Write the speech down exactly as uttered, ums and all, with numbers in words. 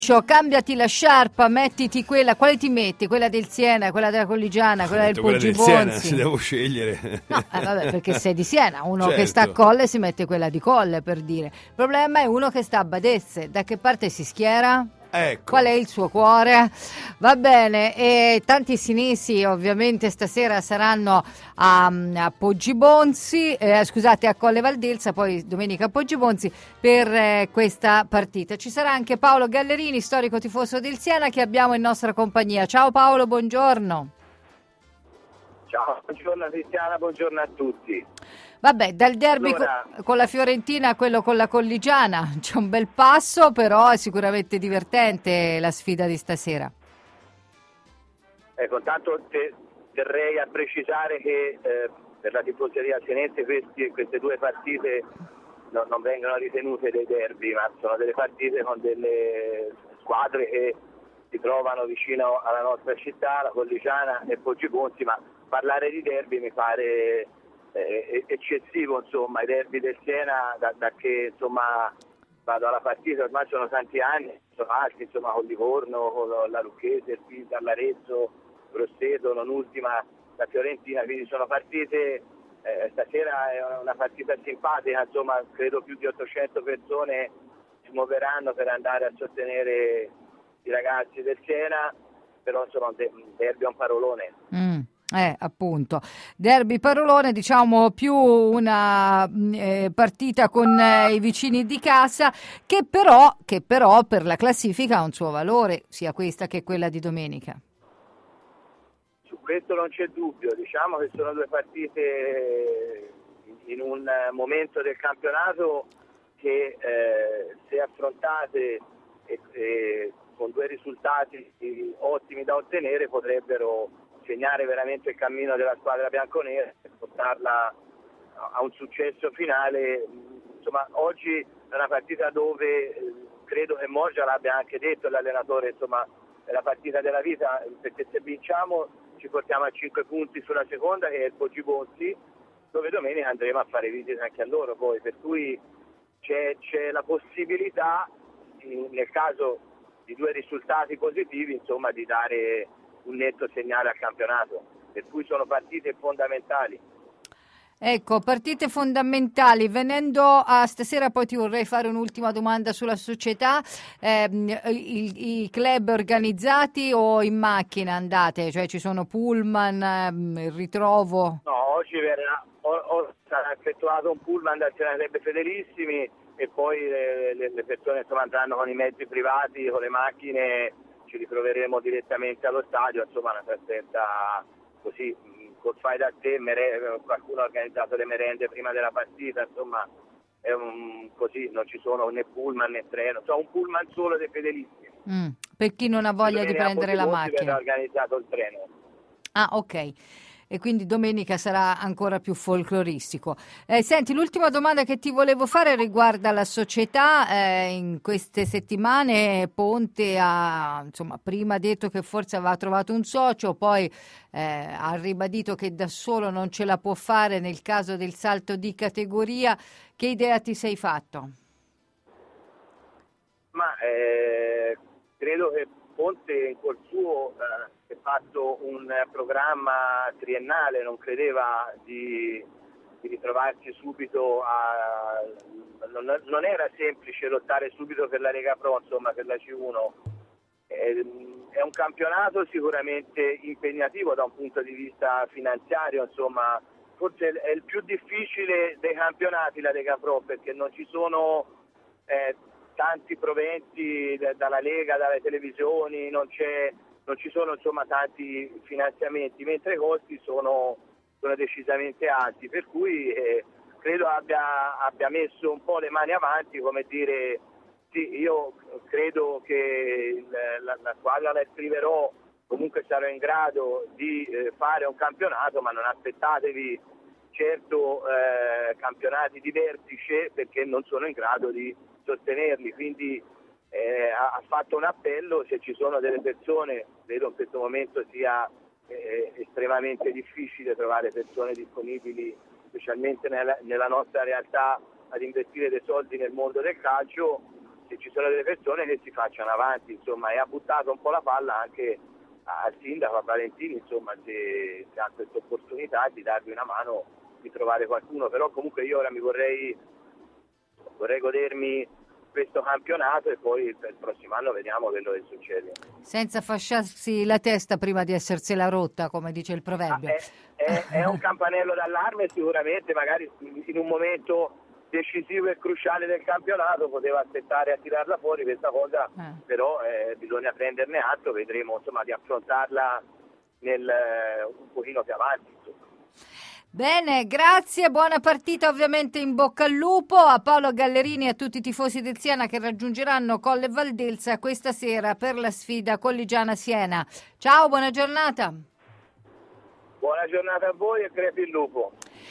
Cambiati la sciarpa, mettiti quella, quale ti metti? Quella del Siena, quella della Colligiana, quella del quella del Poggibonsi? Siena, se devo scegliere. No, eh, vabbè, perché sei di Siena, uno certo. che sta a Colle si mette quella di Colle, per dire. Il problema è uno che sta a Badesse, da che parte si schiera? Ecco. Qual è il suo cuore? Va bene, e tanti sinisi ovviamente stasera saranno a, a Poggibonsi, eh, scusate, a Colle Valdelsa, poi domenica a Poggibonsi per eh, questa partita. Ci sarà anche Paolo Gallerini, storico tifoso del Siena, che abbiamo in nostra compagnia. Ciao Paolo, buongiorno. Ciao, buongiorno Cristiana, buongiorno a tutti. Vabbè, dal derby allora, co- con la Fiorentina a quello con la Colligiana c'è un bel passo, però è sicuramente divertente la sfida di stasera. Ecco, intanto te, terrei a precisare che eh, per la tifoseria senese questi, queste due partite no, non vengono ritenute dei derby, ma sono delle partite con delle squadre che si trovano vicino alla nostra città, la Colligiana e Poggibonsi, ma parlare di derby mi pare eh, eccessivo, insomma. I derby del Siena, da, da che insomma vado alla partita, ormai sono tanti anni, sono altri, insomma, con Livorno, con la Lucchese, il Pisa, l'Arezzo, Grosseto, non ultima la Fiorentina, quindi sono partite, eh, stasera è una partita simpatica, insomma, credo più di ottocento persone si muoveranno per andare a sostenere i ragazzi del Siena, però insomma un derby è un parolone. Mm. Eh, appunto, derby parolone, diciamo più una eh, partita con eh, i vicini di casa, che però, che però per la classifica ha un suo valore, sia questa che quella di domenica. Su questo non c'è dubbio, diciamo che sono due partite in un momento del campionato che eh, se affrontate e, e con due risultati ottimi da ottenere potrebbero segnare veramente il cammino della squadra bianconera e portarla a un successo finale. Insomma, oggi è una partita dove credo che Moggia l'abbia anche detto l'allenatore, insomma, è la partita della vita, perché se vinciamo ci portiamo a cinque punti sulla seconda, che è il Poggibonsi, dove domenica andremo a fare visita anche a loro poi, per cui c'è, c'è la possibilità, nel caso di due risultati positivi, insomma, di dare un netto segnale al campionato, per cui sono partite fondamentali. Ecco, partite fondamentali. Venendo a stasera, poi ti vorrei fare un'ultima domanda sulla società. Eh, i, i club organizzati o in macchina andate? Cioè ci sono pullman, eh, il ritrovo? No, oggi verrà, o, o sarà effettuato un pullman dal Siena Club Fedelissimi e poi le, le, le persone insomma andranno con i mezzi privati, con le macchine. Ci ritroveremo direttamente allo stadio, insomma una trasferta così col fai da te, mere- qualcuno ha organizzato le merende prima della partita, insomma è un, così, non ci sono né pullman né treno, sono un pullman solo dei Fedelissimi. Mm, per chi non ha voglia di prendere la macchina. Verrà organizzato il treno. Ah, ok. E quindi domenica sarà ancora più folcloristico. Eh, senti, l'ultima domanda che ti volevo fare riguarda la società. Eh, in queste settimane Ponte ha, insomma, prima detto che forse aveva trovato un socio, poi eh, ha ribadito che da solo non ce la può fare nel caso del salto di categoria. Che idea ti sei fatto? Ma eh, credo che Ponte in cuor suo eh, ha fatto un programma triennale, non credeva di, di ritrovarsi subito a... Non, non era semplice lottare subito per la Lega Pro, insomma per la C uno. È, è un campionato sicuramente impegnativo da un punto di vista finanziario, insomma forse è il più difficile dei campionati la Lega Pro, perché non ci sono eh, tanti proventi dalla Lega, dalle televisioni, non c'è, non ci sono insomma tanti finanziamenti, mentre i costi sono, sono decisamente alti, per cui eh, credo abbia, abbia messo un po' le mani avanti, come dire sì, io credo che la, la squadra la iscriverò, comunque sarò in grado di eh, fare un campionato, ma non aspettatevi certo eh, campionati di vertice, perché non sono in grado di sostenerli, quindi eh, ha, ha fatto un appello. Se ci sono delle persone, vedo in questo momento sia eh, estremamente difficile trovare persone disponibili, specialmente nella, nella nostra realtà, ad investire dei soldi nel mondo del calcio. se ci sono delle persone che si facciano avanti, insomma, e ha buttato un po' la palla anche al sindaco, a Valentini, insomma, se, se ha questa opportunità di darvi una mano, di trovare qualcuno. Però comunque io ora mi vorrei vorrei godermi questo campionato e poi per il prossimo anno vediamo quello che succede. Senza fasciarsi la testa prima di essersela rotta, come dice il proverbio. Ah, è, è, è un campanello d'allarme sicuramente, magari in un momento decisivo e cruciale del campionato poteva aspettare a tirarla fuori questa cosa, eh. però eh, bisogna prenderne atto, vedremo insomma di affrontarla nel, eh, un pochino più avanti, insomma. Bene, grazie, buona partita, ovviamente in bocca al lupo a Paolo Gallerini e a tutti i tifosi del Siena che raggiungeranno Colle Valdelsa questa sera per la sfida Colligiana-Siena. Ciao, buona giornata. Buona giornata a voi e crepi il lupo.